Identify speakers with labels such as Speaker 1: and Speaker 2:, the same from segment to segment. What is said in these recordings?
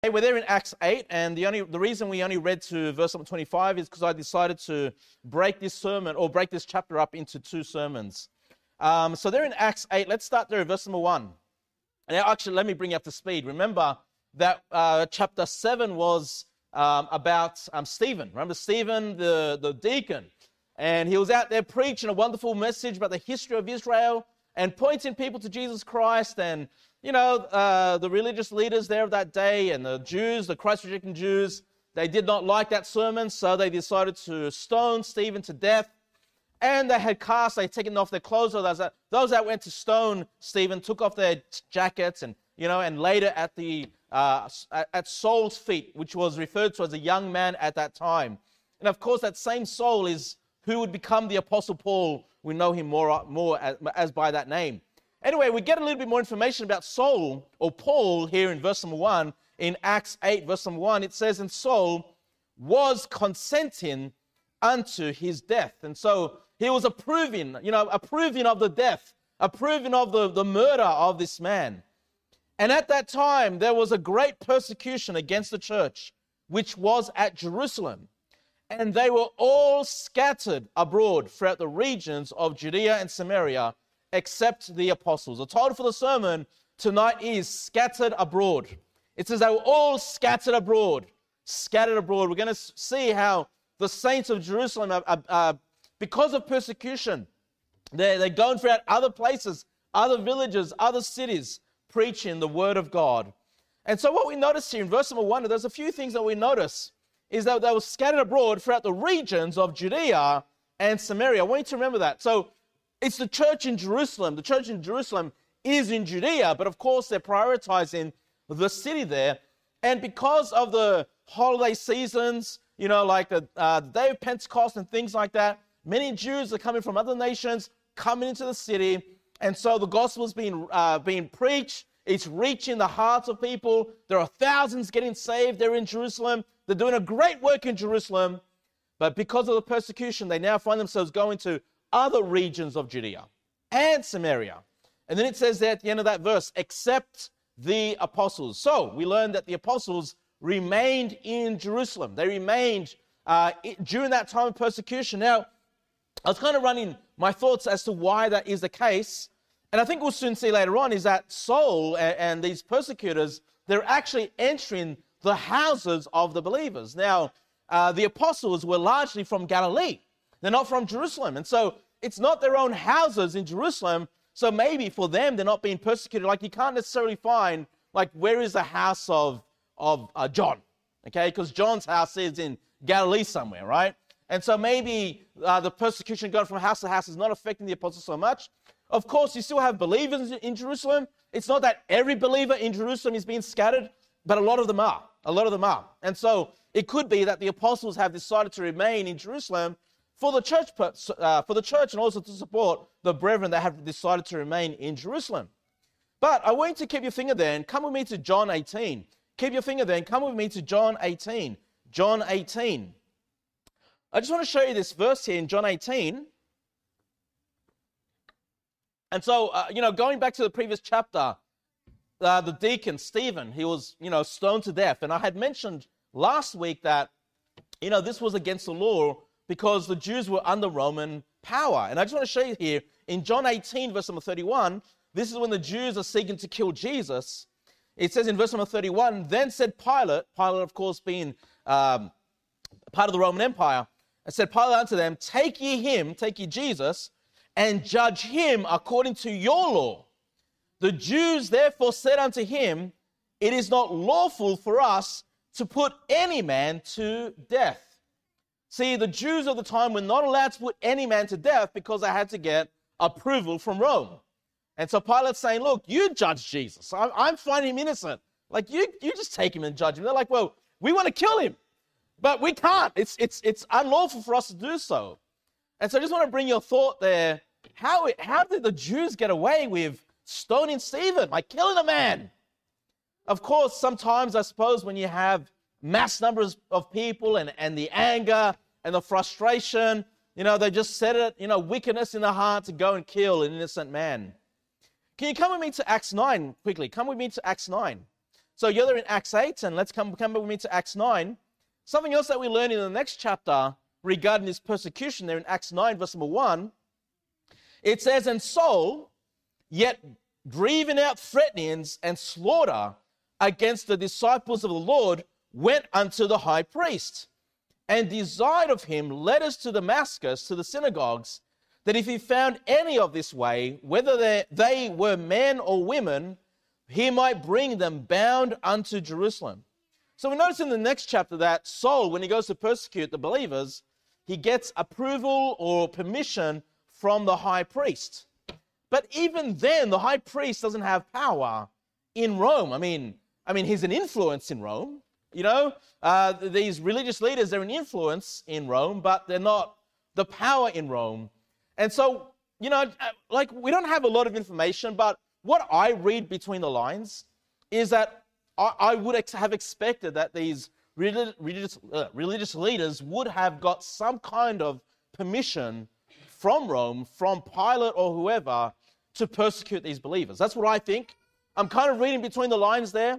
Speaker 1: Hey, we're there in Acts 8, and the reason we only read to verse number 25 is because I decided to break this chapter up into two sermons. So they're in Acts 8. Let's start there at verse number 1. And actually, let me bring you up to speed. Remember that chapter 7 was about Stephen. Remember Stephen, the deacon? And he was out there preaching a wonderful message about the history of Israel and pointing people to Jesus Christ. And the religious leaders there of that day and the Jews, the Christ-rejecting Jews, they did not like that sermon, so they decided to stone Stephen to death. And they had taken off their clothes. Those that went to stone Stephen took off their jackets and laid it at Saul's feet, which was referred to as a young man at that time. And of course, that same Saul is who would become the Apostle Paul. We know him more as by that name. Anyway, we get a little bit more information about Saul, or Paul, here in verse number 1. In Acts 8, verse number 1, it says, "And Saul was consenting unto his death." And so he was approving of the death, approving of the murder of this man. And at that time, there was a great persecution against the church, which was at Jerusalem. And they were all scattered abroad throughout the regions of Judea and Samaria, except the apostles. The title for the sermon tonight is Scattered Abroad. It says they were all scattered abroad. Scattered abroad. We're going to see how the saints of Jerusalem, because of persecution, they're going throughout other places, other villages, other cities, preaching the word of God. And so what we notice here in verse number 1, there's a few things that we notice, is that they were scattered abroad throughout the regions of Judea and Samaria. I want you to remember that. So it's the church in Jerusalem. The church in Jerusalem is in Judea, but of course they're prioritizing the city there. And because of the holiday seasons, like the day of Pentecost and things like that, many Jews are coming from other nations, coming into the city. And so the gospel is being preached. It's reaching the hearts of people. There are thousands getting saved there in Jerusalem. They're doing a great work in Jerusalem. But because of the persecution, they now find themselves going to other regions of Judea and Samaria. And then it says there at the end of that verse, except the apostles. So we learned that the apostles remained in Jerusalem. They remained during that time of persecution. Now, I was kind of running my thoughts as to why that is the case. And I think we'll soon see later on is that Saul and these persecutors, they're actually entering the houses of the believers. Now, the apostles were largely from Galilee. They're not from Jerusalem. And so it's not their own houses in Jerusalem. So maybe for them, they're not being persecuted. Like you can't necessarily find, where is the house of John? Okay, because John's house is in Galilee somewhere, right? And so maybe the persecution going from house to house is not affecting the apostles so much. Of course, you still have believers in Jerusalem. It's not that every believer in Jerusalem is being scattered, but a lot of them are. A lot of them are. And so it could be that the apostles have decided to remain in Jerusalem for the church and also to support the brethren that have decided to remain in Jerusalem. But I want you to keep your finger there and come with me to John 18. Keep your finger there and come with me to John 18. John 18. I just want to show you this verse here in John 18. And so, going back to the previous chapter, the deacon, Stephen, he was, stoned to death. And I had mentioned last week that, this was against the law because the Jews were under Roman power. And I just want to show you here, in John 18, verse number 31, this is when the Jews are seeking to kill Jesus. It says in verse number 31, "Then said Pilate," of course being part of the Roman Empire, and said Pilate unto them, take ye Jesus, and judge him according to your law. The Jews therefore said unto him, It is not lawful for us to put any man to death. See, the Jews of the time were not allowed to put any man to death because they had to get approval from Rome. And so Pilate's saying, look, you judge Jesus. I'm finding him innocent. You just take him and judge him. They're like, well, we want to kill him, but we can't. It's unlawful for us to do so. And so I just want to bring your thought there. How did the Jews get away with stoning Stephen, killing a man? Of course, sometimes I suppose when you have mass numbers of people and the anger and the frustration, they just set it, wickedness in the heart to go and kill an innocent man. Can you come with me to Acts 9 quickly? Come with me to Acts 9. So you're there in Acts 8, and let's come back with me to Acts 9. Something else that we learn in the next chapter regarding this persecution there in Acts 9, verse number 1, it says, and Saul, yet breathing out threatenings and slaughter against the disciples of the Lord, went unto the high priest, and desired of him letters to Damascus, to the synagogues, that if he found any of this way, whether they were men or women, he might bring them bound unto Jerusalem. So we notice in the next chapter that Saul, when he goes to persecute the believers, he gets approval or permission from the high priest. But even then, the high priest doesn't have power in Rome. I mean, he's an influence in Rome. You know, these religious leaders, they're an influence in Rome, but they're not the power in Rome. And so, you know, like we don't have a lot of information, but what I read between the lines is that I would have expected that these religious leaders would have got some kind of permission from Rome, from Pilate or whoever, to persecute these believers. That's what I think. I'm kind of reading between the lines there.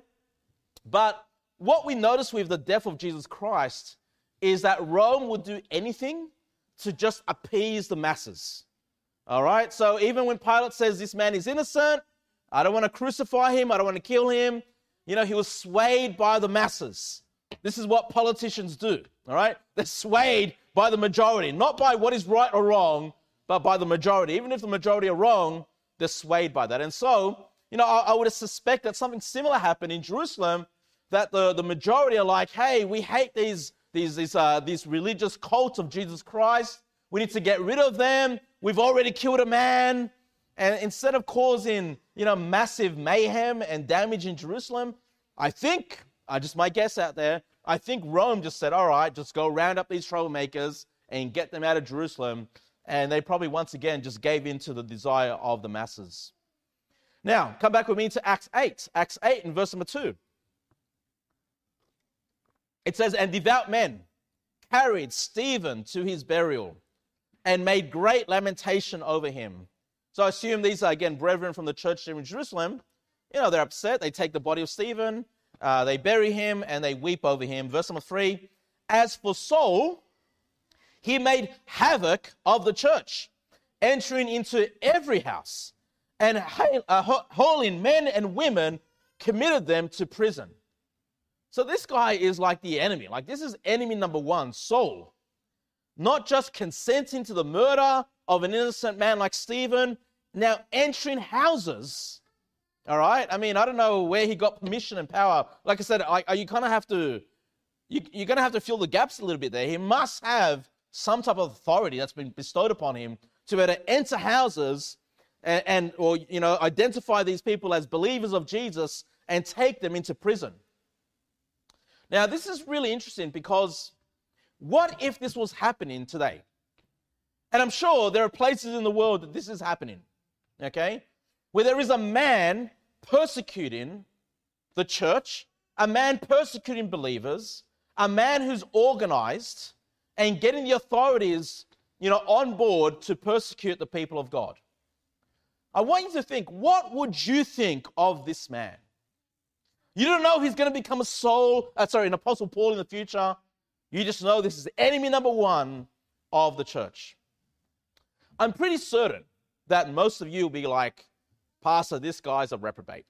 Speaker 1: But what we notice with the death of Jesus Christ is that Rome would do anything to just appease the masses. All right? So even when Pilate says this man is innocent, I don't want to crucify him, I don't want to kill him, you know, he was swayed by the masses. This is what politicians do, all right? They're swayed by the majority, not by what is right or wrong, but by the majority. Even if the majority are wrong, they're swayed by that. And so, you know, I would suspect that something similar happened in Jerusalem, that the majority are like, hey, we hate these religious cults of Jesus Christ. We need to get rid of them. We've already killed a man. And instead of causing, you know, massive mayhem and damage in Jerusalem, I just my guess out there, I think Rome just said, all right, just go round up these troublemakers and get them out of Jerusalem. And they probably once again just gave in to the desire of the masses. Now, come back with me to Acts 8. Acts 8 and verse number 2. It says, and devout men carried Stephen to his burial and made great lamentation over him. So I assume these are, again, brethren from the church there in Jerusalem. You know, they're upset. They take the body of Stephen, they bury him, and they weep over him. Verse number 3, as for Saul, he made havoc of the church, entering into every house, and hauling men and women, committed them to prison. So this guy is like the enemy. Like, this is enemy number one, Saul. Not just consenting to the murder of an innocent man like Stephen, now entering houses. All right? I mean, I don't know where he got permission and power. Like I said, you kind of have to, you're going to have to fill the gaps a little bit there. He must have some type of authority that's been bestowed upon him to be able to enter houses or, you know, identify these people as believers of Jesus and take them into prison. Now, this is really interesting because what if this was happening today? And I'm sure there are places in the world that this is happening, okay? Where there is a man persecuting the church, a man persecuting believers, a man who's organized and getting the authorities, you know, on board to persecute the people of God. I want you to think, what would you think of this man? You don't know he's going to become an Apostle Paul in the future. You just know this is enemy number one of the church. I'm pretty certain that most of you will be like, Pastor, this guy's a reprobate.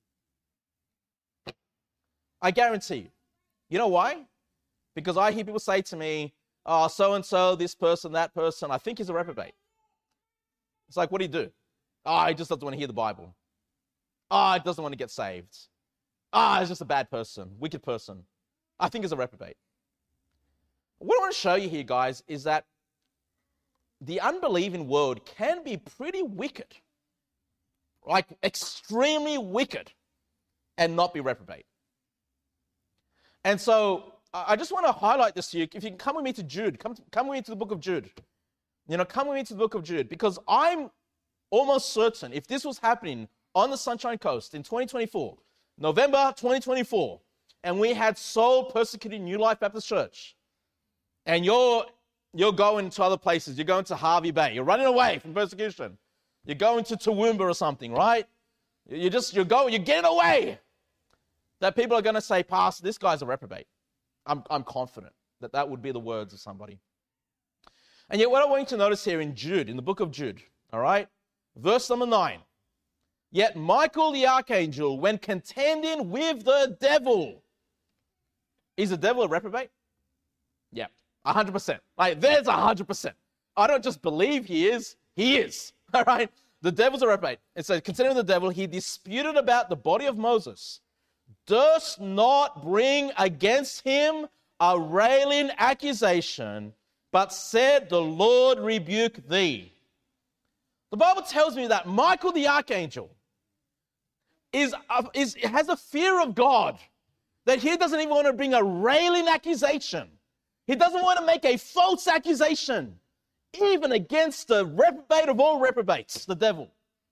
Speaker 1: I guarantee you. You know why? Because I hear people say to me, oh, so-and-so, this person, that person, I think he's a reprobate. It's like, what do you do? Oh, he just doesn't want to hear the Bible. Oh, he doesn't want to get saved. Ah, he's just a bad person, wicked person. I think he's a reprobate. What I want to show you here, guys, is that the unbelieving world can be pretty wicked, like extremely wicked, and not be reprobate. And so I just want to highlight this to you. If you can come with me to Jude, come with me to the book of Jude. You know, come with me to the book of Jude, because I'm almost certain if this was happening on the Sunshine Coast in 2024, November 2024, and we had Saul persecuting New Life Baptist Church, and you're going to other places, you're going to Harvey Bay, you're running away from persecution, you're going to Toowoomba or something, right? You're getting away. that people are going to say, Pastor, this guy's a reprobate. I'm confident that that would be the words of somebody. And yet what I want you to notice here in Jude, in the book of Jude, all right, verse number 9, yet Michael the archangel, when contending with the devil, is the devil a reprobate? Yeah, 100%. Like, there's 100%. I don't just believe he is, all right? The devil's a reprobate. It says, considering the devil, he disputed about the body of Moses, durst not bring against him a railing accusation, but said, the Lord rebuke thee. The Bible tells me that Michael the archangel has a fear of God, that he doesn't even want to bring a railing accusation. He doesn't want to make a false accusation, even against the reprobate of all reprobates, the devil.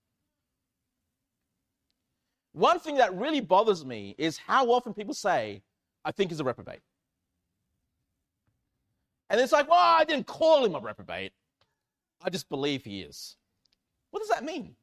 Speaker 1: One thing that really bothers me is how often people say, I think he's a reprobate. And it's like, well, I didn't call him a reprobate. I just believe he is. What does that mean?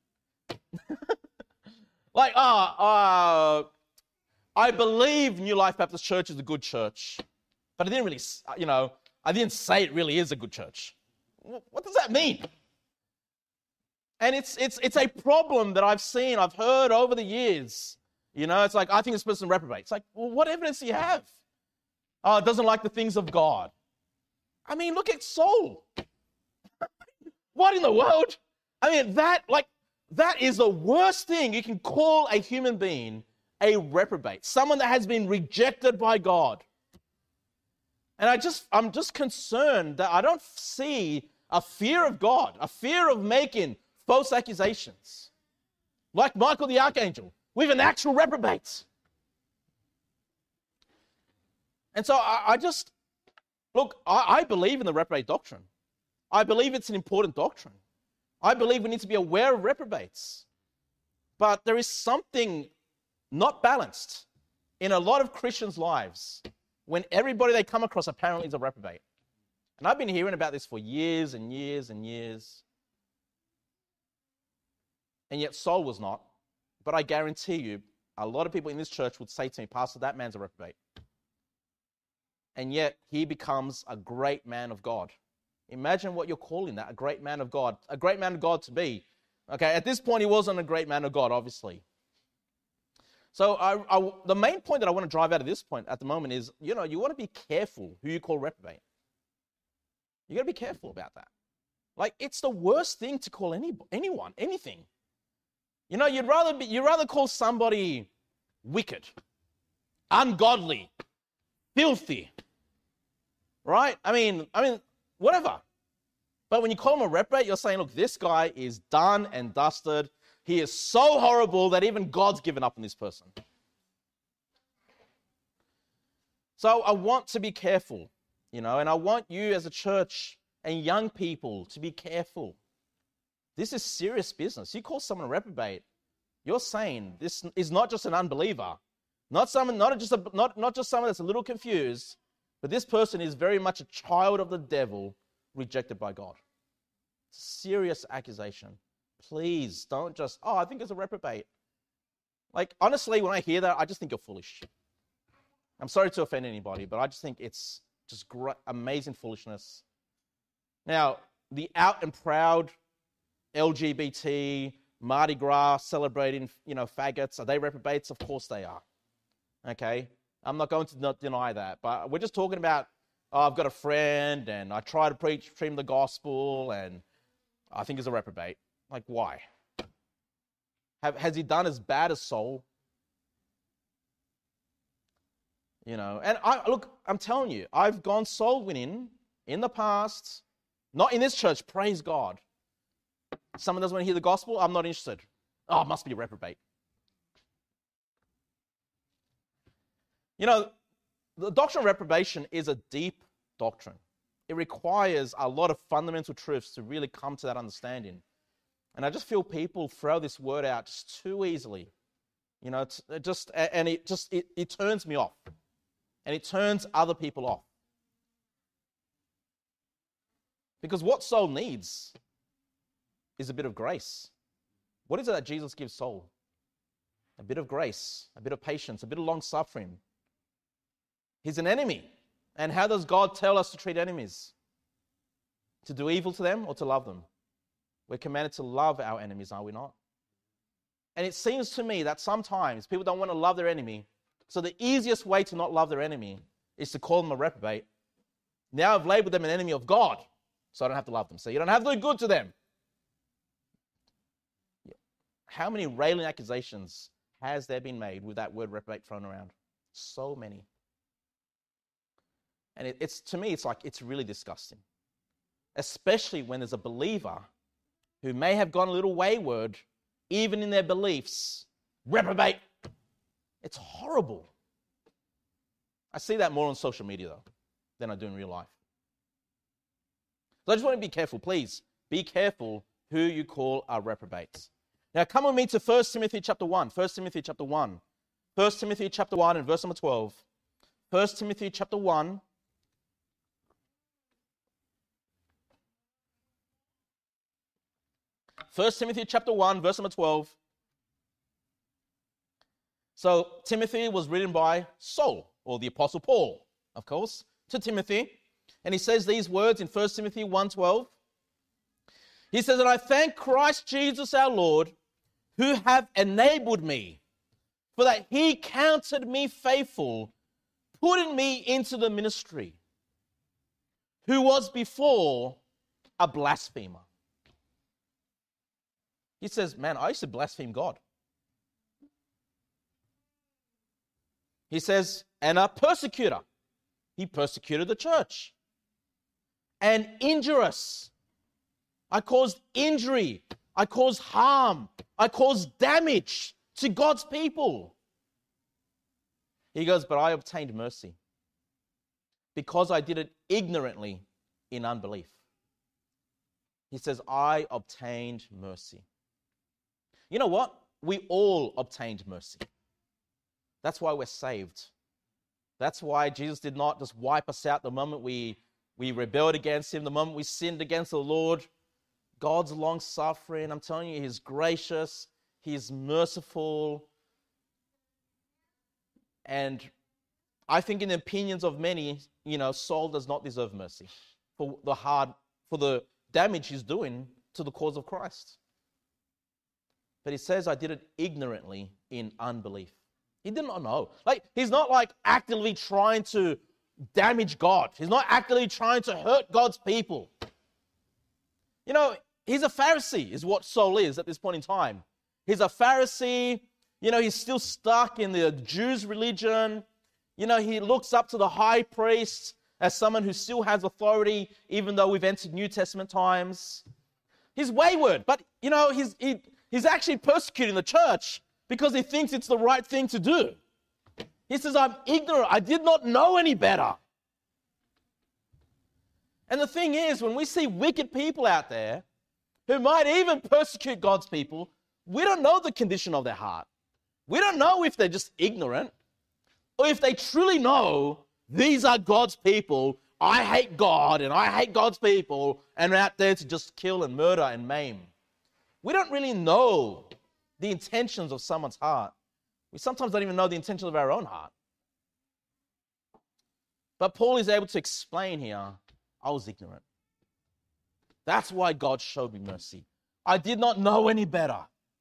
Speaker 1: Like, I believe New Life Baptist Church is a good church, but I didn't really, I didn't say it really is a good church. What does that mean? And it's a problem that I've heard over the years. It's like, I think this person reprobate. It's like, well, what evidence do you have? Oh, it doesn't like the things of God. I mean, look at Saul. What in the world? I mean, that is the worst thing you can call a human being, a reprobate, someone that has been rejected by God. And I'm just concerned that I don't see a fear of God, a fear of making false accusations, like Michael the archangel, with an actual reprobate. And so I believe in the reprobate doctrine. I believe it's an important doctrine. I believe we need to be aware of reprobates. But there is something not balanced in a lot of Christians' lives when everybody they come across apparently is a reprobate. And I've been hearing about this for years and years and years. And yet Saul was not. But I guarantee you, a lot of people in this church would say to me, Pastor, that man's a reprobate. And yet he becomes a great man of God. Imagine what you're calling that, a great man of God. A great man of God to be. Okay, at this point, he wasn't a great man of God, obviously. So the main point that I want to drive out of this point at the moment is, you want to be careful who you call reprobate. You got to be careful about that. Like, it's the worst thing to call anyone, anything. You'd rather call somebody wicked, ungodly, filthy, right? I mean, whatever. But when you call him a reprobate, you're saying, look, this guy is done and dusted. He is so horrible that even God's given up on this person. So I want to be careful, and I want you as a church and young people to be careful. This is serious business. You call someone a reprobate, you're saying this is not just an unbeliever, not just someone that's a little confused, but this person is very much a child of the devil, rejected by God. Serious accusation. Please don't just, I think it's a reprobate. Like, honestly, when I hear that, I just think you're foolish. I'm sorry to offend anybody, but I just think it's just great, amazing foolishness. Now, the out and proud LGBT, Mardi Gras celebrating, faggots, are they reprobates? Of course they are. Okay? I'm not going to not deny that, but we're just talking about, I've got a friend and I try to preach him the gospel and I think he's a reprobate. Like, why? Has he done as bad as Saul? And I'm telling you, I've gone soul winning in the past, not in this church, praise God. Someone doesn't want to hear the gospel, I'm not interested. It must be a reprobate. The doctrine of reprobation is a deep doctrine. It requires a lot of fundamental truths to really come to that understanding. And I just feel people throw this word out just too easily. It turns me off. And it turns other people off. Because what Saul needs is a bit of grace. What is it that Jesus gives Saul? a bit of grace, a bit of patience, a bit of long-suffering. He's an enemy. And how does God tell us to treat enemies? To do evil to them or to love them? We're commanded to love our enemies, are we not? And it seems to me that sometimes people don't want to love their enemy, so the easiest way to not love their enemy is to call them a reprobate. Now I've labeled them an enemy of God, so I don't have to love them. So you don't have to do good to them. How many railing accusations has there been made with that word reprobate thrown around? So many. And it's to me, it's really disgusting. Especially when there's a believer who may have gone a little wayward, even in their beliefs. Reprobate. It's horrible. I see that more on social media, though, than I do in real life. So I just want to be careful, please. Be careful who you call are reprobates. Now come with me to 1 Timothy chapter 1. 1 Timothy chapter 1. 1 Timothy chapter 1 and verse number 12. 1 Timothy chapter 1. First Timothy chapter 1, verse number 12. So Timothy was written by Saul, or the Apostle Paul, of course, to Timothy. And he says these words in 1 Timothy 1:12. He says, "And I thank Christ Jesus our Lord, who have enabled me, for that he counted me faithful, putting me into the ministry, who was before a blasphemer." He says, man, I used to blaspheme God. He says, and a persecutor. He persecuted the church. And injurious. I caused injury. I caused harm. I caused damage to God's people. He goes, but I obtained mercy because I did it ignorantly in unbelief. He says, I obtained mercy. You know what? We all obtained mercy. That's why we're saved. That's why Jesus did not just wipe us out the moment we rebelled against him, the moment we sinned against the Lord. God's long-suffering. I'm telling you, he's gracious. He's merciful. And I think in the opinions of many, Saul does not deserve mercy for the damage he's doing to the cause of Christ. But he says, I did it ignorantly in unbelief. He did not know. He's not actively trying to damage God. He's not actively trying to hurt God's people. He's a Pharisee is what Saul is at this point in time. He's a Pharisee. He's still stuck in the Jews' religion. He looks up to the high priest as someone who still has authority, even though we've entered New Testament times. He's wayward, but, he's actually persecuting the church because he thinks it's the right thing to do. He says, I'm ignorant. I did not know any better. And the thing is, when we see wicked people out there who might even persecute God's people, we don't know the condition of their heart. We don't know if they're just ignorant or if they truly know these are God's people. I hate God and I hate God's people, and are out there to just kill and murder and maim. We don't really know the intentions of someone's heart. We sometimes don't even know the intentions of our own heart. But Paul is able to explain here, I was ignorant. That's why God showed me mercy. I did not know any better.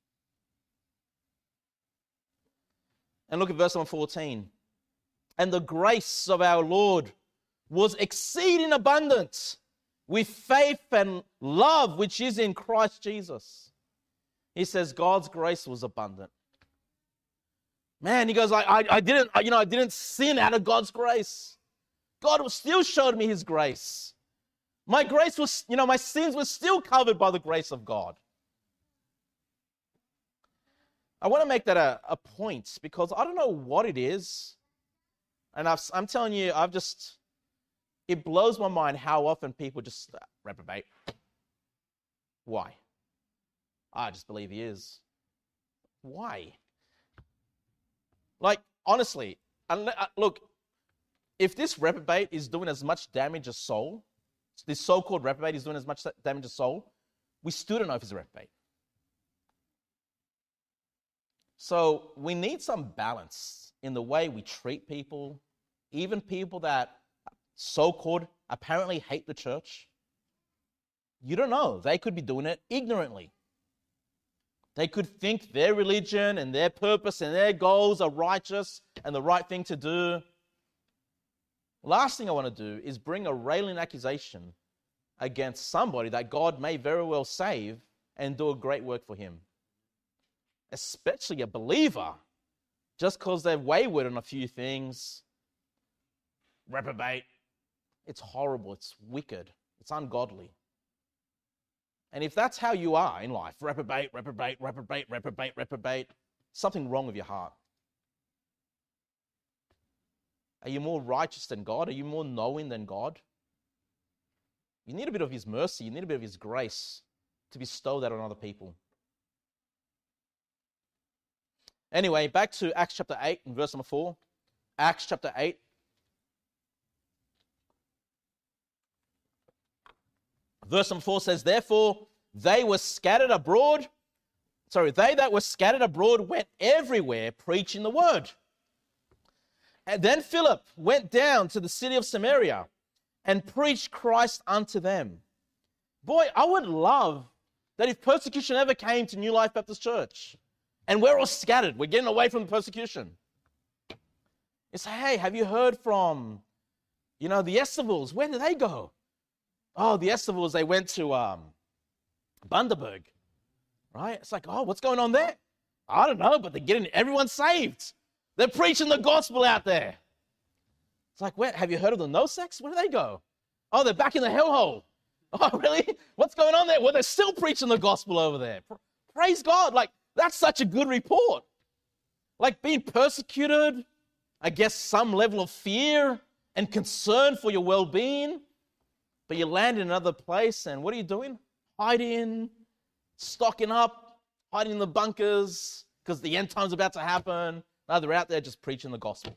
Speaker 1: And look at verse number 14. And the grace of our Lord was exceeding abundant with faith and love which is in Christ Jesus. He says God's grace was abundant. Man, he goes, I didn't sin out of God's grace. God still showed me his grace. My grace was, my sins were still covered by the grace of God. I want to make that a point because I don't know what it is. And I'm telling you, it blows my mind how often people just reprobate. Why? I just believe he is. Why? Honestly, look, if this reprobate is doing as much damage as Saul, this so-called reprobate is doing as much damage as Saul, we still don't know if he's a reprobate. So we need some balance in the way we treat people, even people that so-called apparently hate the church. You don't know. They could be doing it ignorantly. They could think their religion and their purpose and their goals are righteous and the right thing to do. Last thing I want to do is bring a railing accusation against somebody that God may very well save and do a great work for him. Especially a believer, just because they're wayward on a few things. Reprobate. It's horrible. It's wicked. It's ungodly. And if that's how you are in life, reprobate, something wrong with your heart. Are you more righteous than God? Are you more knowing than God? You need a bit of his mercy. You need a bit of his grace to bestow that on other people. Anyway, back to Acts chapter 8 and verse number 4. Acts chapter 8. Verse number 4 says, therefore, they that were scattered abroad went everywhere preaching the word. And then Philip went down to the city of Samaria and preached Christ unto them. Boy, I would love that if persecution ever came to New Life Baptist Church and we're all scattered, we're getting away from the persecution. It's, hey, have you heard from, the Estevilles? Where did they go? Oh, the Estevilles, they went to Bundaberg, right? It's like, oh, what's going on there? I don't know, but they're getting everyone saved. They're preaching the gospel out there. It's like, where? Have you heard of the No-Sex? Where do they go? Oh, they're back in the hellhole. Oh, really? What's going on there? Well, they're still preaching the gospel over there. Praise God. Like, that's such a good report. Like being persecuted, I guess some level of fear and concern for your well-being. But you land in another place, and what are you doing? Hiding, stocking up, hiding in the bunkers, because the end time's about to happen. No, they're out there just preaching the gospel.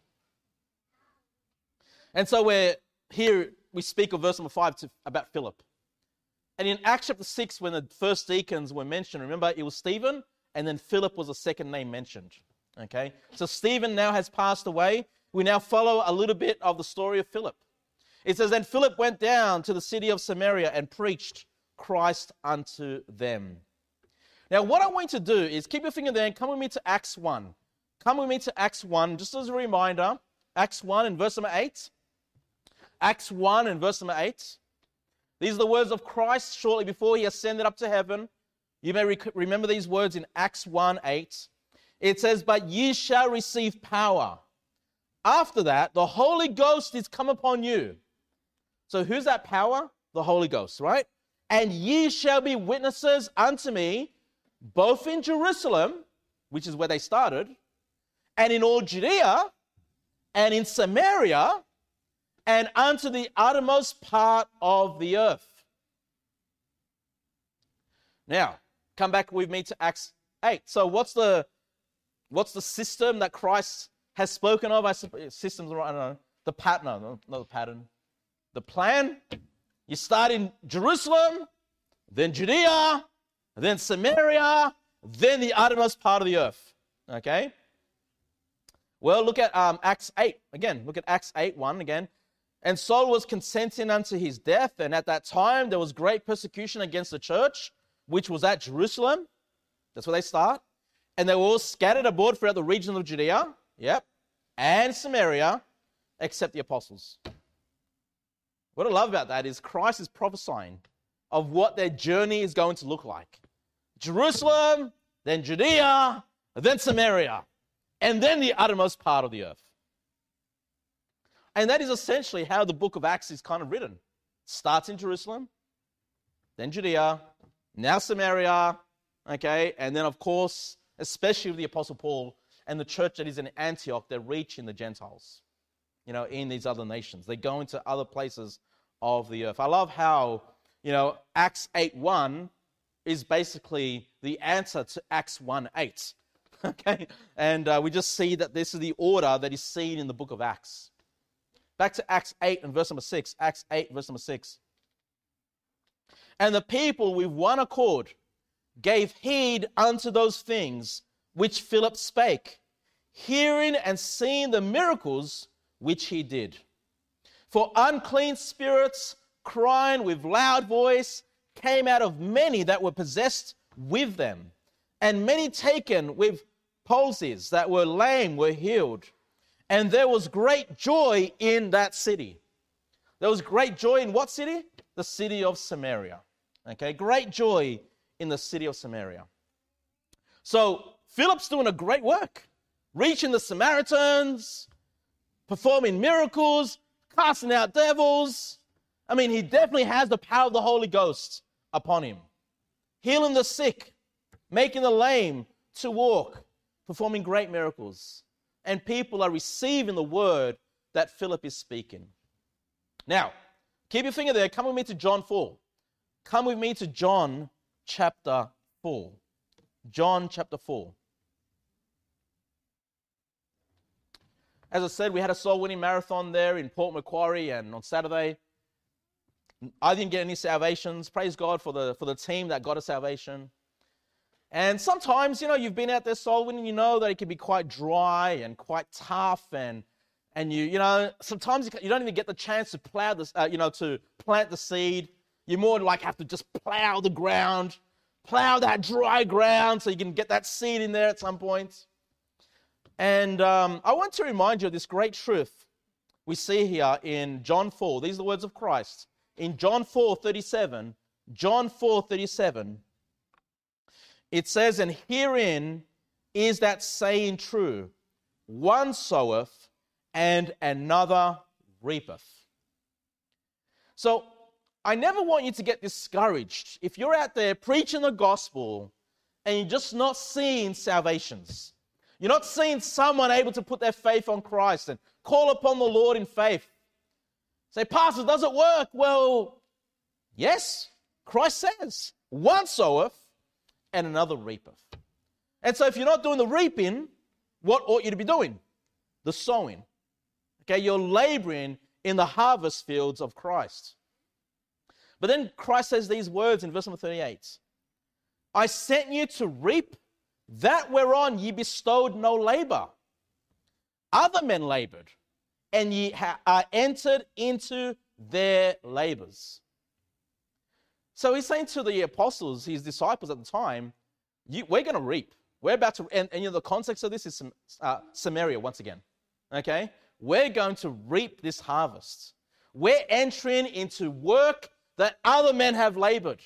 Speaker 1: And so we speak of verse number 5 about Philip. And in Acts chapter 6, when the first deacons were mentioned, remember, it was Stephen, and then Philip was the second name mentioned. Okay? So Stephen now has passed away. We now follow a little bit of the story of Philip. It says, then Philip went down to the city of Samaria and preached Christ unto them. Now, what I want you to do is keep your finger there and come with me to Acts 1. Come with me to Acts 1, just as a reminder. Acts 1 and verse number 8. Acts 1 and verse number 8. These are the words of Christ shortly before he ascended up to heaven. You may remember these words in Acts 1:8. It says, but ye shall receive power. After that, the Holy Ghost is come upon you. So who's that power? The Holy Ghost, right? And ye shall be witnesses unto me, both in Jerusalem, which is where they started, and in all Judea, and in Samaria, and unto the uttermost part of the earth. Now, come back with me to Acts 8. So what's the system that Christ has spoken of? Systems, I don't know. The pattern, no, not the pattern. The plan, you start in Jerusalem, then Judea, then Samaria, then the uttermost part of the earth. Okay? Well, look at Acts 8 again. Look at Acts 8:1 again. And Saul was consenting unto his death, and at that time there was great persecution against the church, which was at Jerusalem. That's where they start. And they were all scattered abroad throughout the region of Judea, and Samaria, except the apostles. What I love about that is Christ is prophesying of what their journey is going to look like. Jerusalem, then Judea, then Samaria, and then the uttermost part of the earth. And that is essentially how the book of Acts is kind of written. Starts in Jerusalem, then Judea, now Samaria, okay, and then of course, especially with the Apostle Paul and the church that is in Antioch, they're reaching the Gentiles, in these other nations. They go into other places of the earth. I love how, Acts 8:1 is basically the answer to Acts 1:8, okay? And we just see that this is the order that is seen in the book of Acts. Back to Acts 8 and verse number 6. Acts 8, verse number 6. And the people with one accord gave heed unto those things which Philip spake, hearing and seeing the miracles which he did. For unclean spirits, crying with loud voice, came out of many that were possessed with them, and many taken with palsies that were lame were healed. And there was great joy in that city. There was great joy in what city? The city of Samaria. Okay, great joy in the city of Samaria. So Philip's doing a great work, reaching the Samaritans, performing miracles, casting out devils. I mean, he definitely has the power of the Holy Ghost upon him. Healing the sick, making the lame to walk, performing great miracles. And people are receiving the word that Philip is speaking. Now, keep your finger there. Come with me to John 4. Come with me to John chapter 4. John chapter 4. As I said, we had a soul-winning marathon there in Port Macquarie, and on Saturday, I didn't get any salvations. Praise God for the team that got a salvation. And sometimes, you've been out there soul-winning, you know that it can be quite dry and quite tough, and sometimes you don't even get the chance to plow this, to plant the seed. You more like have to just plow the ground, plow that dry ground so you can get that seed in there at some point. And I want to remind you of this great truth we see here in John 4. These are the words of Christ. In John 4:37, it says, and herein is that saying true, one soweth and another reapeth. So I never want you to get discouraged. If you're out there preaching the gospel and you're just not seeing salvations, you're not seeing someone able to put their faith on Christ and call upon the Lord in faith. Say, Pastor, does it work? Well, yes, Christ says, one soweth and another reapeth. And so if you're not doing the reaping, what ought you to be doing? The sowing. Okay, you're laboring in the harvest fields of Christ. But then Christ says these words in verse number 38. I sent you to reap that whereon ye bestowed no labor. Other men labored, and ye are entered into their labors. So he's saying to the apostles, his disciples at the time, we're going to reap. We're about to, and the context of this is Samaria once again. Okay? We're going to reap this harvest. We're entering into work that other men have labored.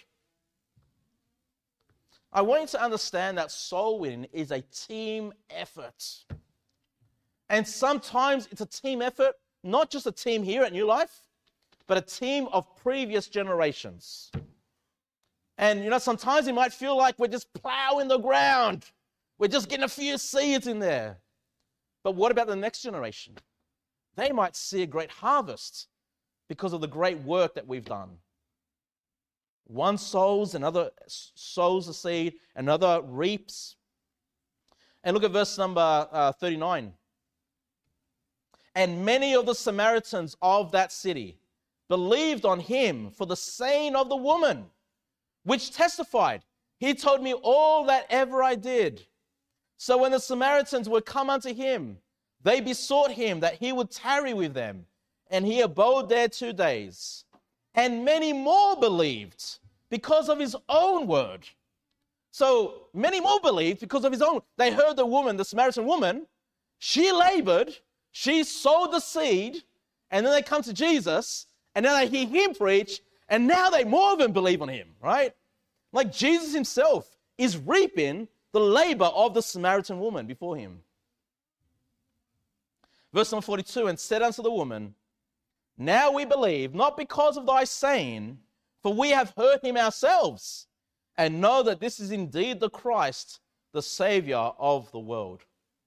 Speaker 1: I want you to understand that soul winning is a team effort. And sometimes it's a team effort, not just a team here at New Life, but a team of previous generations. And, sometimes it might feel like we're just plowing the ground. We're just getting a few seeds in there. But what about the next generation? They might see a great harvest because of the great work that we've done. One sows, another sows the seed, another reaps. And look at verse number 39. And many of the Samaritans of that city believed on him for the saying of the woman, which testified, he told me all that ever I did. So when the Samaritans were come unto him, they besought him that he would tarry with them, and he abode there 2 days. And many more believed because of his own word. So many more believed because of his own. They heard the woman, the Samaritan woman, she labored, she sowed the seed, and then they come to Jesus, and then they hear him preach, and now they more of them believe on him, right? Like Jesus himself is reaping the labor of the Samaritan woman before him. Verse number 42, and said unto the woman, now we believe, not because of thy saying, for we have heard him ourselves, and know that this is indeed the Christ, the Savior of the world.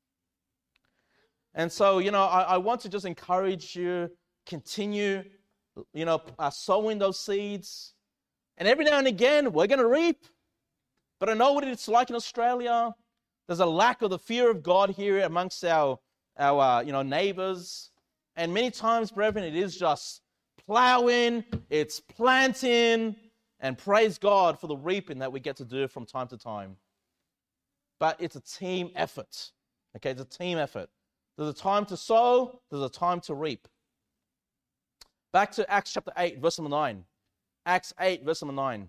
Speaker 1: And so, I want to just encourage you, continue, sowing those seeds. And every now and again, we're going to reap. But I know what it's like in Australia. There's a lack of the fear of God here amongst our neighbors. And many times, brethren, it is just plowing, it's planting, and praise God for the reaping that we get to do from time to time. but it's a team effort. Okay, it's a team effort. There's a time to sow, there's a time to reap. Back to Acts chapter 8, verse number 9. Acts 8, verse number 9.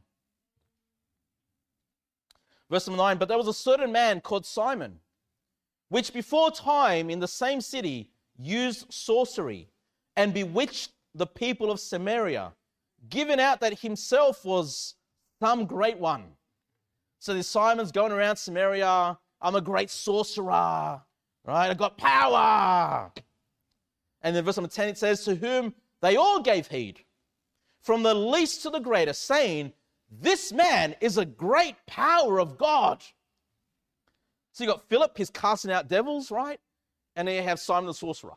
Speaker 1: Verse number 9, but there was a certain man called Simon, which before time in the same city used sorcery and bewitched the people of Samaria, giving out that himself was some great one. So this Simon's going around Samaria, I'm a great sorcerer, right? I got power. And then verse number 10, it says, to whom they all gave heed, from the least to the greatest, saying, this man is a great power of God. So you got Philip, he's casting out devils, right? And then you have Simon the sorcerer,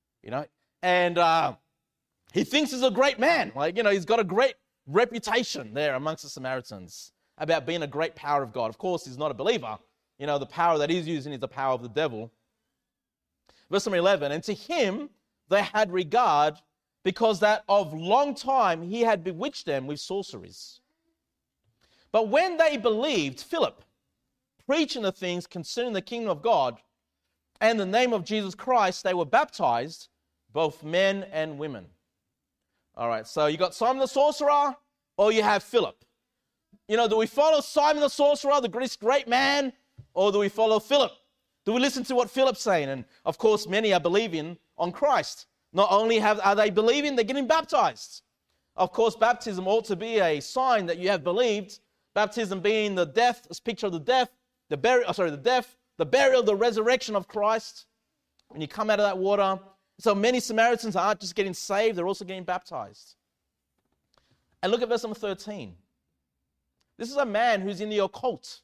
Speaker 1: and he thinks he's a great man. He's got a great reputation there amongst the Samaritans about being a great power of God. Of course, he's not a believer. The power that he's using is the power of the devil. Verse number 11, and to him they had regard because that of long time he had bewitched them with sorceries. But when they believed Philip, preaching the things concerning the kingdom of God and the name of Jesus Christ, they were baptized, both men and women. All right, so you got Simon the sorcerer, or you have Philip. Do we follow Simon the sorcerer, the great man, or do we follow Philip? Do we listen to what Philip's saying? And of course, many are believing on Christ. Not only are they believing, they're getting baptized. Of course, baptism ought to be a sign that you have believed. Baptism being the death, a picture of the death, the burial, the resurrection of Christ. When you come out of that water. So many Samaritans aren't just getting saved, they're also getting baptized. And look at verse number 13. This is a man who's in the occult.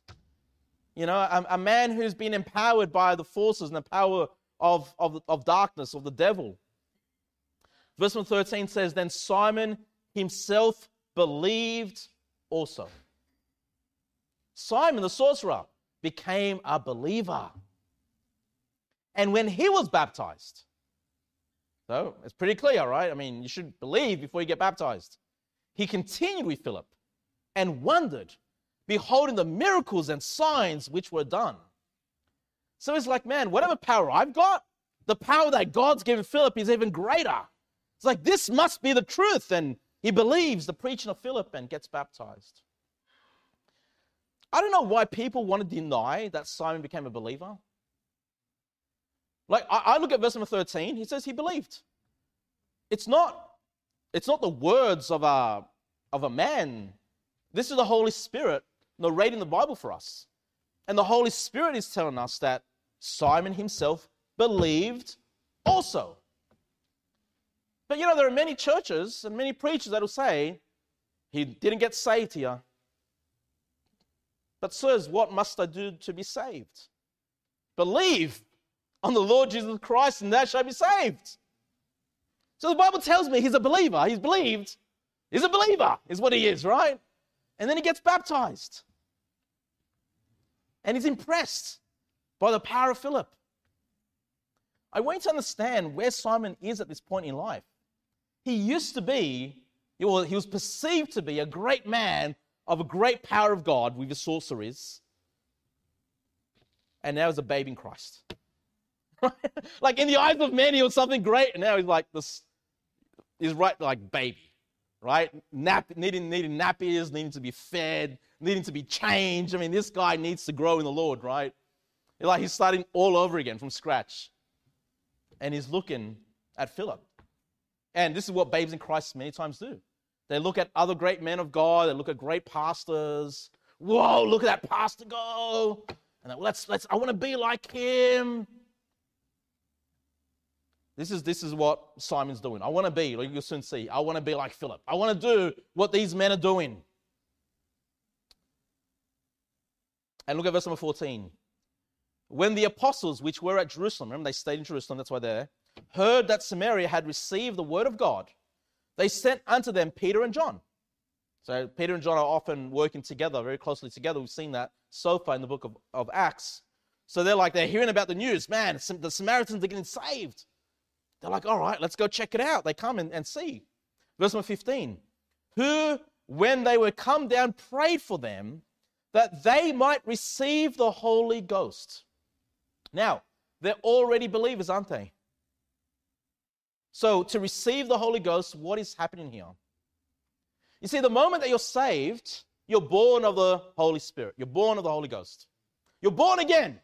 Speaker 1: A man who's been empowered by the forces and the power of darkness, of the devil. Verse number 13 says, then Simon himself believed also. Simon the sorcerer became a believer. And when he was baptized, so it's pretty clear, right? You should believe before you get baptized. He continued with Philip and wondered, beholding the miracles and signs which were done. So it's like, man, whatever power I've got, the power that God's given Philip is even greater. It's like, this must be the truth. And he believes the preaching of Philip and gets baptized. I don't know why people want to deny that Simon became a believer. I look at verse number 13. He says he believed. It's not the words of a man. This is the Holy Spirit narrating the Bible for us. And the Holy Spirit is telling us that Simon himself believed also. But there are many churches and many preachers that will say, he didn't get saved here. But sirs, what must I do to be saved? Believe on the Lord Jesus Christ and thou shalt be saved. So the Bible tells me he's a believer. He's believed. He's a believer is what he is, right? And then he gets baptized. And he's impressed by the power of Philip. I want you to understand where Simon is at this point in life. He was perceived to be a great man of a great power of God with his sorceries. And now he's a babe in Christ. Like in the eyes of men, he was something great. And now he's like this, he's right like baby, right? Needing nappies, needing to be fed, needing to be changed. This guy needs to grow in the Lord, right? He's starting all over again from scratch. And he's looking at Philip. And this is what babes in Christ many times do. They look at other great men of God. They look at great pastors. Whoa, look at that pastor go. And I want to be like him. This is what Simon's doing. I want to be, like you'll soon see, I want to be like Philip. I want to do what these men are doing. And look at verse number 14. When the apostles, which were at Jerusalem, remember they stayed in Jerusalem, that's why they're there, heard that Samaria had received the word of God, they sent unto them Peter and John. So Peter and John are often working together, very closely together. We've seen that so far in the book of Acts. So they're hearing about the news. Man, the Samaritans are getting saved. They're like, all right, let's go check it out. They come and see. Verse number 15. Who, when they were come down, prayed for them that they might receive the Holy Ghost. Now, they're already believers, aren't they? So, to receive the Holy Ghost, what is happening here? You see, the moment that you're saved, you're born of the Holy Spirit. You're born of the Holy Ghost. You're born again.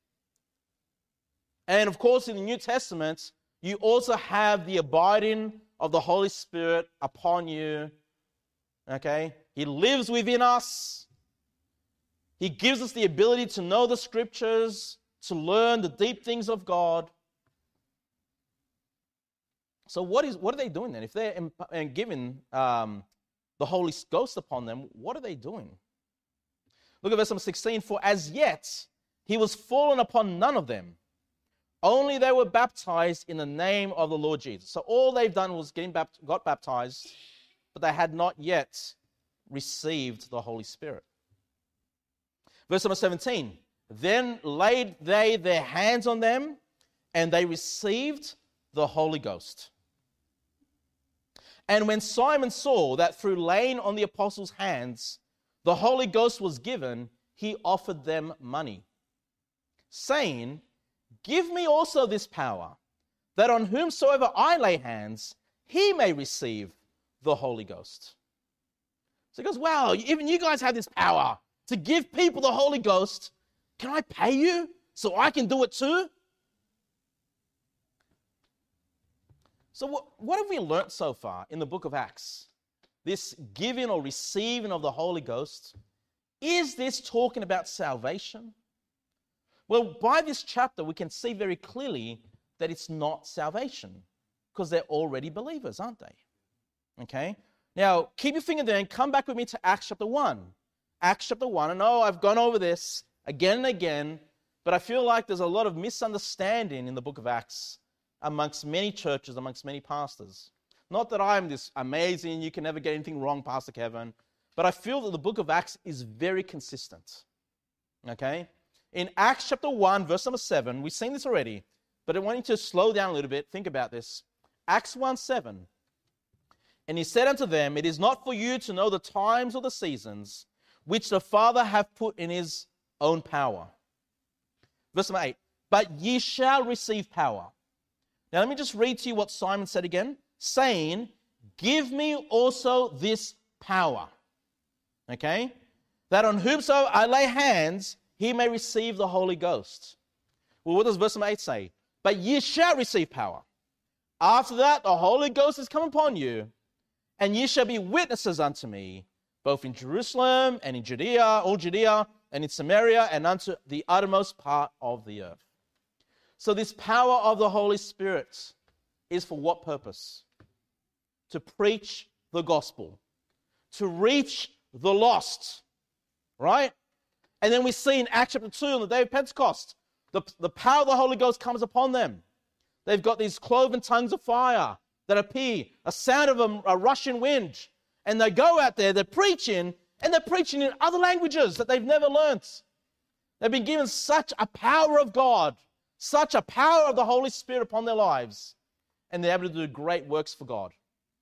Speaker 1: And of course, in the New Testament, you also have the abiding of the Holy Spirit upon you. Okay? He lives within us. He gives us the ability to know the Scriptures, to learn the deep things of God. So what are they doing then? If they're given the Holy Ghost upon them, what are they doing? Look at verse number 16. For as yet he was fallen upon none of them. Only they were baptized in the name of the Lord Jesus. So all they've done was got baptized, but they had not yet received the Holy Spirit. Verse number 17. Then laid they their hands on them, and they received the Holy Ghost. And when Simon saw that through laying on the apostles' hands, the Holy Ghost was given, he offered them money, saying, Give me also this power, that on whomsoever I lay hands, he may receive the Holy Ghost. So he goes, wow, even you guys have this power to give people the Holy Ghost. Can I pay you so I can do it too? So what have we learnt so far in the book of Acts? This giving or receiving of the Holy Ghost, is this talking about salvation? Well, by this chapter, we can see very clearly that it's not salvation, because they're already believers, aren't they? Okay? Now, keep your finger there and come back with me to Acts chapter 1. Acts chapter 1. I know I've gone over this again and again, but I feel like there's a lot of misunderstanding in the book of Acts amongst many churches, amongst many pastors. Not that I'm this amazing, you can never get anything wrong, Pastor Kevin, but I feel that the book of Acts is very consistent. Okay? In Acts chapter 1, verse number 7, we've seen this already, but I want you to slow down a little bit. Think about this. Acts 1:7. And he said unto them, It is not for you to know the times or the seasons which the Father hath put in his own power. Verse number 8. But ye shall receive power. Now let me just read to you what Simon said again, saying, Give me also this power. Okay? That on whomsoever I lay hands, he may receive the Holy Ghost. Well, what does verse number 8 say? But ye shall receive power. After that, the Holy Ghost is come upon you, and ye shall be witnesses unto me, both in Jerusalem and in Judea, all Judea, and in Samaria, and unto the uttermost part of the earth. So this power of the Holy Spirit is for what purpose? To preach the gospel, to reach the lost, right? And then we see in Acts chapter 2 on the day of Pentecost, the power of the Holy Ghost comes upon them. They've got these cloven tongues of fire that appear, a sound of a rushing wind. And they go out there, they're preaching, and they're preaching in other languages that they've never learnt. They've been given such a power of God, such a power of the Holy Spirit upon their lives, and they're able to do great works for God.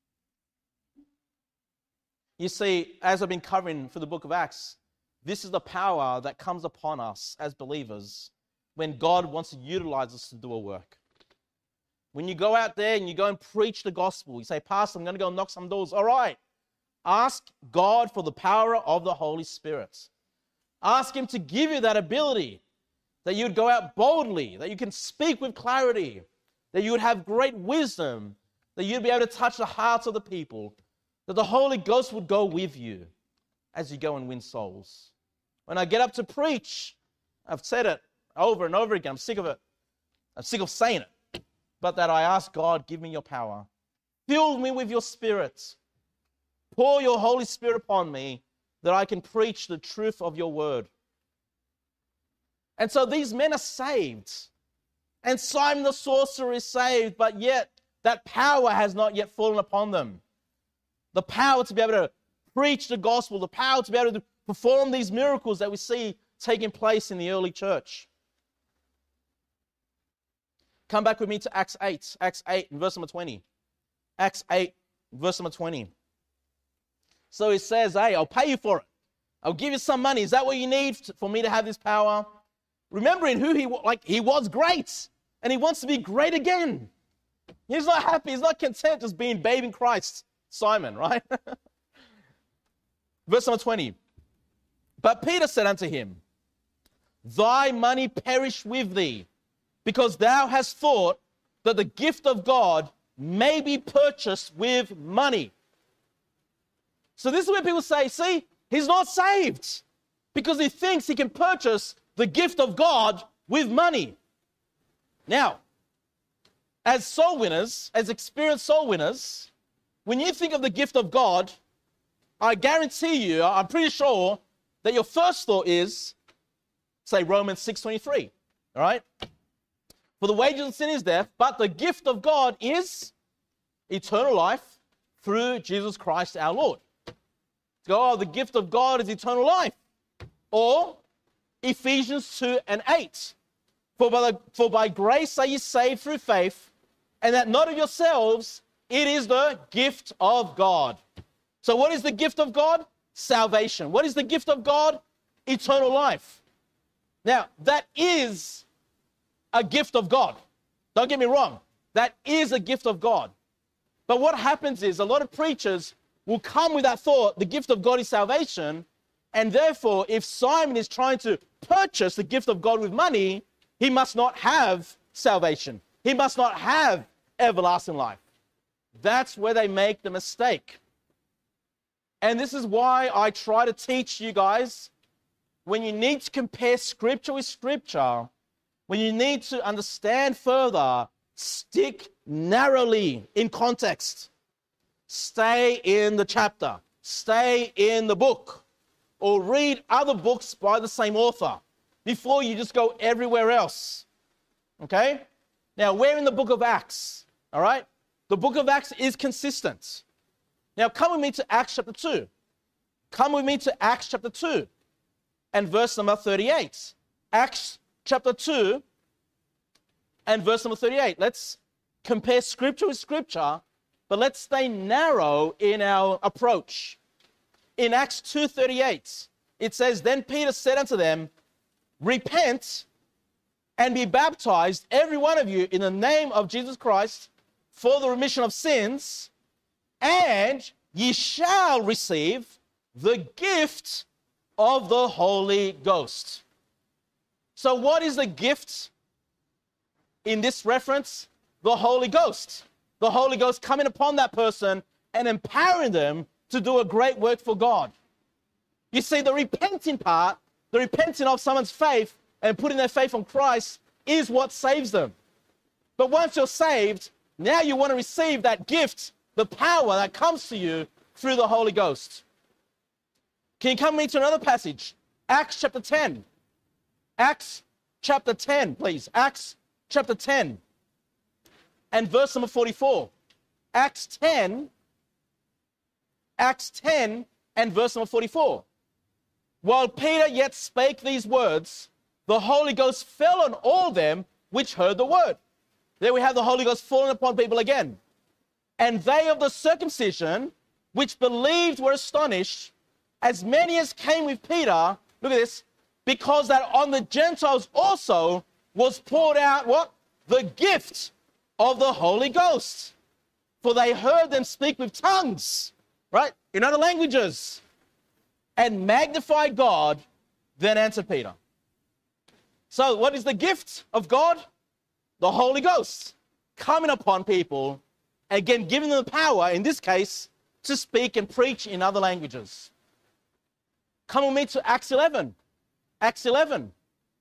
Speaker 1: You see, as I've been covering for the book of Acts, this is the power that comes upon us as believers when God wants to utilize us to do a work. When you go out there and you go and preach the gospel, you say, Pastor, I'm going to go knock some doors. All right. Ask God for the power of the Holy Spirit. Ask him to give you that ability, that you would go out boldly, that you can speak with clarity, that you would have great wisdom, that you'd be able to touch the hearts of the people, that the Holy Ghost would go with you as you go and win souls. When I get up to preach, I've said it over and over again. I'm sick of it. I'm sick of saying it. But that I ask God, give me your power. Fill me with your Spirit. Pour your Holy Spirit upon me that I can preach the truth of your word. And so these men are saved. And Simon the sorcerer is saved, but yet that power has not yet fallen upon them. The power to be able to preach the gospel, the power to be able to perform these miracles that we see taking place in the early church. Come back with me to Acts 8. Acts 8 and verse number 20. Acts 8, verse number 20. So he says, hey, I'll pay you for it. I'll give you some money. Is that what you need for me to have this power? Remembering who he was, like he was great, and he wants to be great again. He's not happy. He's not content just being babe in Christ, Simon, right? Verse number 20. But Peter said unto him, thy money perish with thee, because thou hast thought that the gift of God may be purchased with money. So this is where people say, see, he's not saved because he thinks he can purchase the gift of God with money. Now, as soul winners, as experienced soul winners, when you think of the gift of God, I guarantee you, I'm pretty sure that your first thought is, say, Romans 6:23, all right? For the wages of sin is death, but the gift of God is eternal life through Jesus Christ our Lord. Oh, the gift of God is eternal life. Or Ephesians 2:8. For by grace are ye saved through faith, and that not of yourselves, it is the gift of God. So what is the gift of God? Salvation. What is the gift of God? Eternal life. Now, that is a gift of God. Don't get me wrong. That is a gift of God. But what happens is a lot of preachers will come with that thought, the gift of God is salvation, and therefore, if Simon is trying to purchase the gift of God with money, he must not have salvation. He must not have everlasting life. That's where they make the mistake. And this is why I try to teach you guys, when you need to compare Scripture with Scripture, when you need to understand further, stick narrowly in context. Stay in the chapter. Stay in the book. Or read other books by the same author before you just go everywhere else. Okay? Now, we're in the book of Acts. All right? The book of Acts is consistent. Now, come with me to Acts chapter 2. Come with me to Acts chapter 2 and verse number 38. Acts chapter 2 and verse number 38. Let's compare Scripture with Scripture, but let's stay narrow in our approach. In Acts 2:38, it says, Then Peter said unto them, Repent and be baptized, every one of you, in the name of Jesus Christ, for the remission of sins, and ye shall receive the gift of the Holy Ghost. So what is the gift in this reference? The Holy Ghost. The Holy Ghost coming upon that person and empowering them to do a great work for God. You see, the repenting part, the repenting of someone's faith and putting their faith on Christ is what saves them. But once you're saved, now you want to receive that gift, the power that comes to you through the Holy Ghost. Can you come with me to another passage? Acts chapter 10. Acts chapter 10, please. Acts chapter 10 and verse number 44. Acts 10 and verse number 44. While Peter yet spake these words, the Holy Ghost fell on all them which heard the word. There we have the Holy Ghost falling upon people again. And they of the circumcision which believed were astonished, as many as came with Peter, look at this, because that on the Gentiles also was poured out what? The gift of the Holy Ghost. For they heard them speak with tongues, right? In other languages. And magnify God, then answered Peter. So what is the gift of God? The Holy Ghost coming upon people, again giving them the power, in this case, to speak and preach in other languages. Come with me to Acts 11. Acts 11.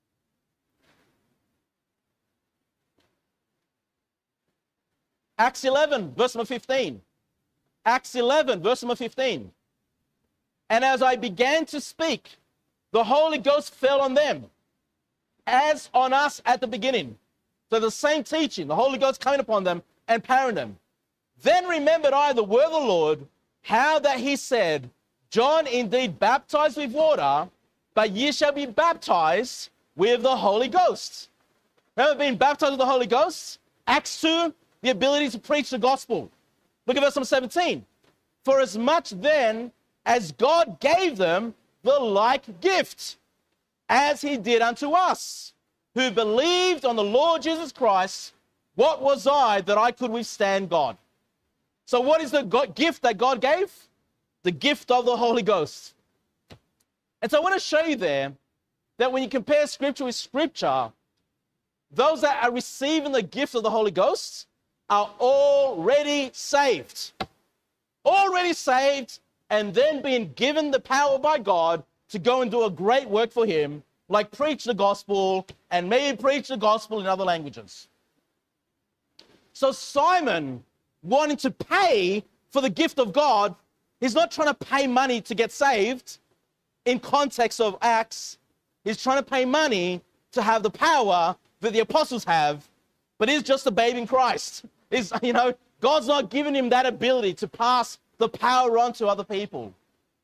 Speaker 1: Acts 11, verse number 15. Acts 11, verse number 15. And as I began to speak, the Holy Ghost fell on them, as on us at the beginning. So the same teaching, the Holy Ghost coming upon them and empowering them. Then remembered I the word of the Lord, how that he said, John indeed baptized with water, but ye shall be baptized with the Holy Ghost. Remember being baptized with the Holy Ghost? Acts 2, the ability to preach the gospel. Look at verse number 17. For as much then as God gave them the like gift, as he did unto us, who believed on the Lord Jesus Christ. What was I that I could withstand God? So what is the gift that God gave? The gift of the Holy Ghost. And so I want to show you there that when you compare Scripture with Scripture, those that are receiving the gift of the Holy Ghost are already saved. Already saved, and then being given the power by God to go and do a great work for him, like preach the gospel and maybe preach the gospel in other languages. So Simon, wanting to pay for the gift of God, he's not trying to pay money to get saved in context of Acts. He's trying to pay money to have the power that the apostles have, but he's just a babe in Christ. God's not giving him that ability to pass the power on to other people.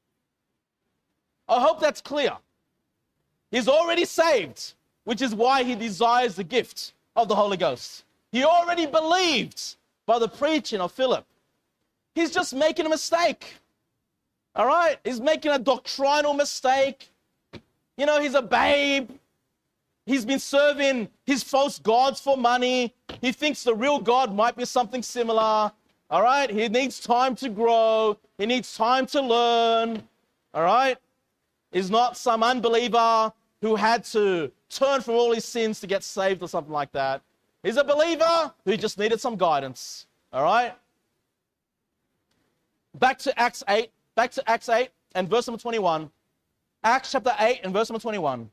Speaker 1: I hope that's clear. He's already saved, which is why he desires the gift of the Holy Ghost. He already believed by the preaching of Philip. He's just making a mistake. All right? He's making a doctrinal mistake. He's a babe. He's been serving his false gods for money. He thinks the real God might be something similar. All right? He needs time to grow. He needs time to learn. All right? He's not some unbeliever who had to turn from all his sins to get saved or something like that. He's a believer who just needed some guidance. All right? Back to Acts 8. Back to Acts 8 and verse number 21. Acts chapter 8 and verse number 21.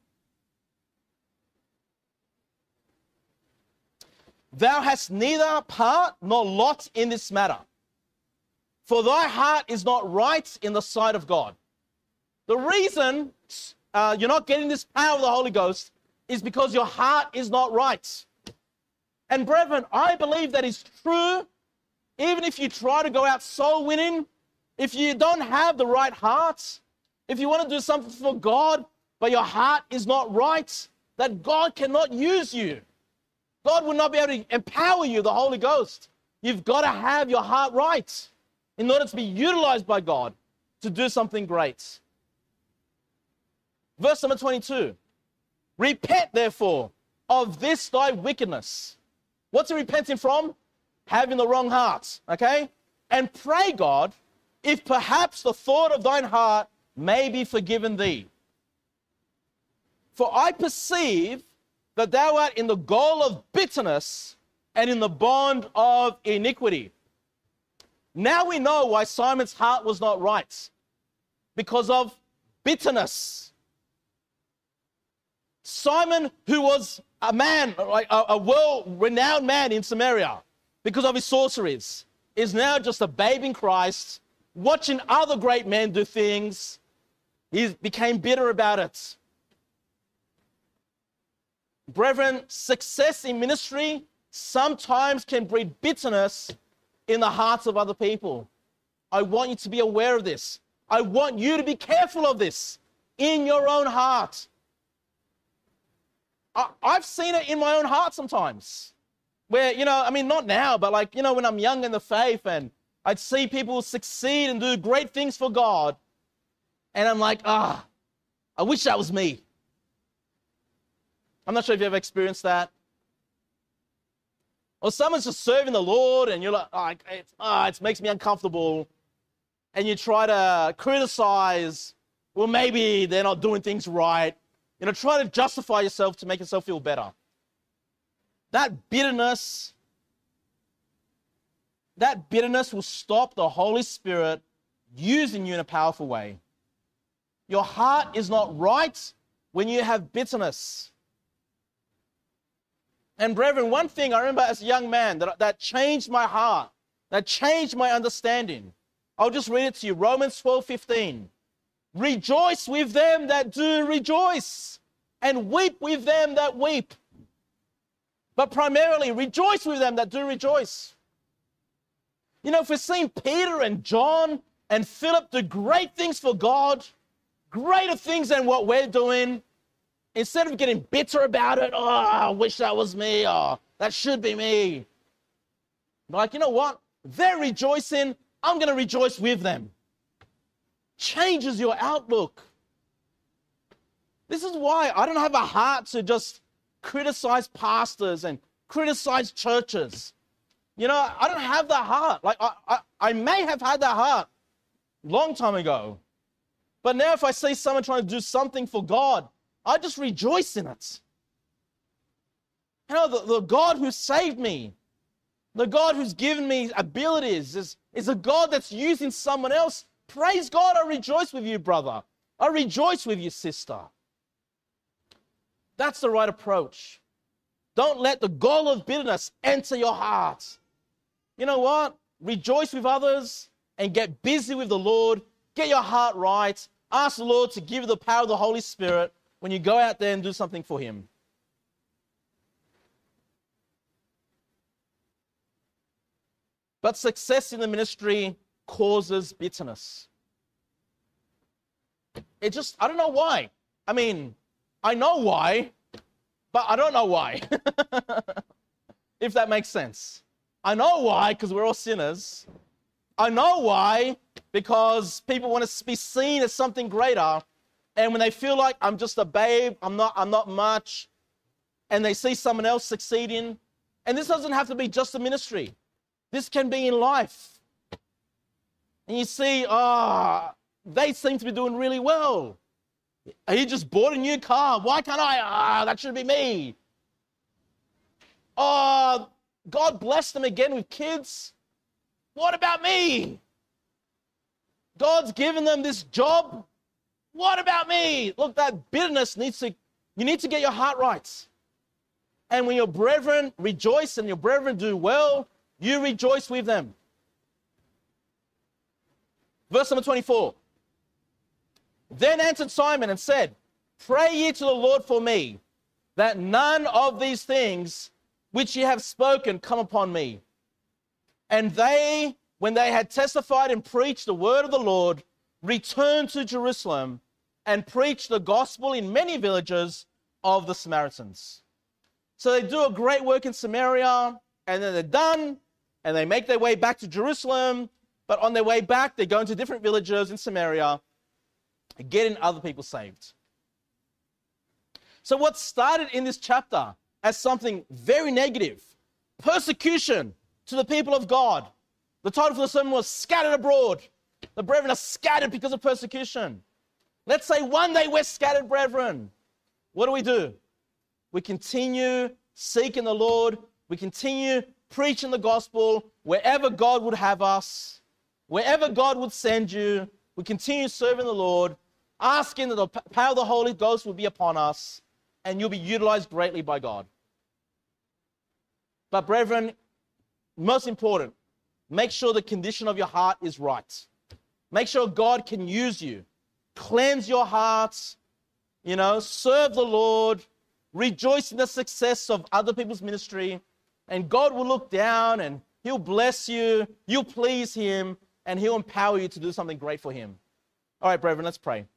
Speaker 1: Thou hast neither part nor lot in this matter, for thy heart is not right in the sight of God. The reason you're not getting this power of the Holy Ghost is because your heart is not right. And brethren, I believe that is true. Even if you try to go out soul winning, if you don't have the right heart, if you want to do something for God, but your heart is not right, that God cannot use you. God will not be able to empower you, the Holy Ghost. You've got to have your heart right in order to be utilized by God to do something great. Verse number 22. Repent, therefore, of this thy wickedness. What's he repenting from? Having the wrong heart, okay? And pray God, if perhaps the thought of thine heart may be forgiven thee. For I perceive that thou art in the gall of bitterness and in the bond of iniquity. Now we know why Simon's heart was not right. Because of bitterness. Simon, who was a man, a world-renowned man in Samaria, because of his sorceries, is now just a babe in Christ, watching other great men do things. He became bitter about it. Brethren, success in ministry sometimes can breed bitterness in the hearts of other people. I want you to be aware of this. I want you to be careful of this in your own heart. I've seen it in my own heart sometimes. Where, not now, but when I'm young in the faith and I'd see people succeed and do great things for God. And I'm like, I wish that was me. I'm not sure if you've ever experienced that. Or someone's just serving the Lord and you're like, it makes me uncomfortable. And you try to criticize, well, maybe they're not doing things right. Try to justify yourself to make yourself feel better. That bitterness will stop the Holy Spirit using you in a powerful way. Your heart is not right when you have bitterness. And brethren, one thing I remember as a young man that changed my heart, that changed my understanding. I'll just read it to you. Romans 12:15. Rejoice with them that do rejoice, and weep with them that weep. But primarily, rejoice with them that do rejoice. If we're seeing Peter and John and Philip do great things for God, greater things than what we're doing, instead of getting bitter about it, I wish that was me, that should be me. You know what? They're rejoicing, I'm going to rejoice with them. Changes your outlook. This is why I don't have a heart to just criticize pastors and criticize churches. You know, I don't have that heart. Like, I may have had that heart a long time ago. But now if I see someone trying to do something for God, I just rejoice in it. You know, the God who saved me, the God who's given me abilities is a God that's using someone else. Praise God, I rejoice with you, brother. I rejoice with you, sister. That's the right approach. Don't let the gall of bitterness enter your heart. You know what? Rejoice with others and get busy with the Lord. Get your heart right. Ask the Lord to give you the power of the Holy Spirit when you go out there and do something for Him. But success in the ministry causes bitterness. I don't know why. I mean, I know why, but I don't know why. If that makes sense. I know why, because we're all sinners. I know why, because people want to be seen as something greater. And when they feel like I'm just a babe, I'm not much, and they see someone else succeeding, and this doesn't have to be just a ministry. This can be in life. And you see, they seem to be doing really well. He just bought a new car. Why can't I? That should be me. God blessed them again with kids. What about me? God's given them this job. What about me? Look, that bitterness you need to get your heart right. And when your brethren rejoice and your brethren do well, you rejoice with them. Verse number 24. Then answered Simon and said, Pray ye to the Lord for me, that none of these things which ye have spoken come upon me. And they, when they had testified and preached the word of the Lord, returned to Jerusalem and preached the gospel in many villages of the Samaritans. So they do a great work in Samaria, and then they're done, and they make their way back to Jerusalem. But on their way back, they go into different villages in Samaria, getting other people saved. So what started in this chapter as something very negative, persecution to the people of God. The title for the sermon was Scattered Abroad. The brethren are scattered because of persecution. Let's say one day we're scattered, brethren. What do? We continue seeking the Lord. We continue preaching the gospel wherever God would have us, wherever God would send you. We continue serving the Lord, asking that the power of the Holy Ghost will be upon us, and you'll be utilized greatly by God. But brethren, most important, make sure the condition of your heart is right. Make sure God can use you. Cleanse your hearts, serve the Lord, rejoice in the success of other people's ministry, and God will look down and He'll bless you, you'll please Him, and He'll empower you to do something great for Him. All right, brethren, let's pray.